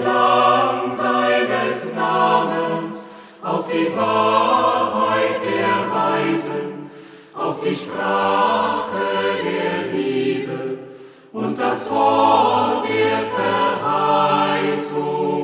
Klang seines Namens, auf die Wahrheit der Weisen, auf die Sprache der Liebe und das Wort der Verheißung.